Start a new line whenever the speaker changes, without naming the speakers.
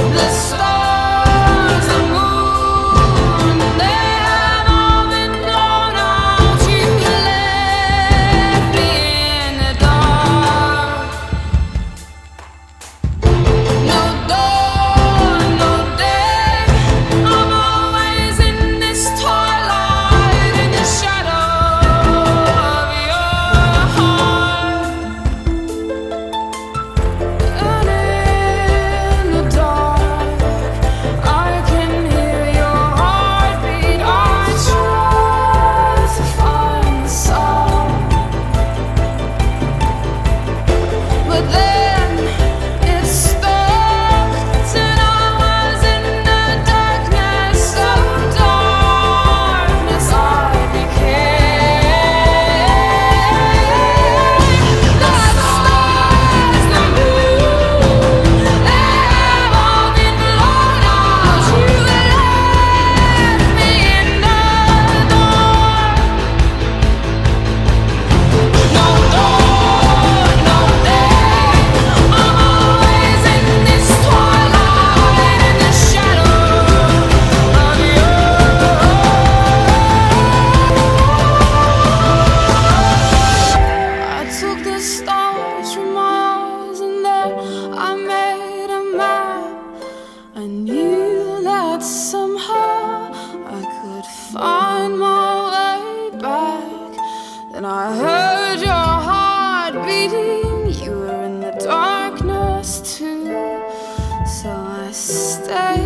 The stars, the moon, they have all been blown out. You left me in the dark. No dawn, no day, I'm always in this twilight, in the shadow of your heart. And in the dark, I can hear your heartbeat. I try to find the sound, but then it stopped, and I was in the darkness. So darkness I became. The stars, the moon, they have all been blown out. You left me in the dark. No dawn, no day, I'm always in this twilight, in the shadow of your I took the stars from my eyes, and there I made a map. I knew that somehow I could find my way back. Then I heard your heart beating. You were in the darkness too, so I stayed.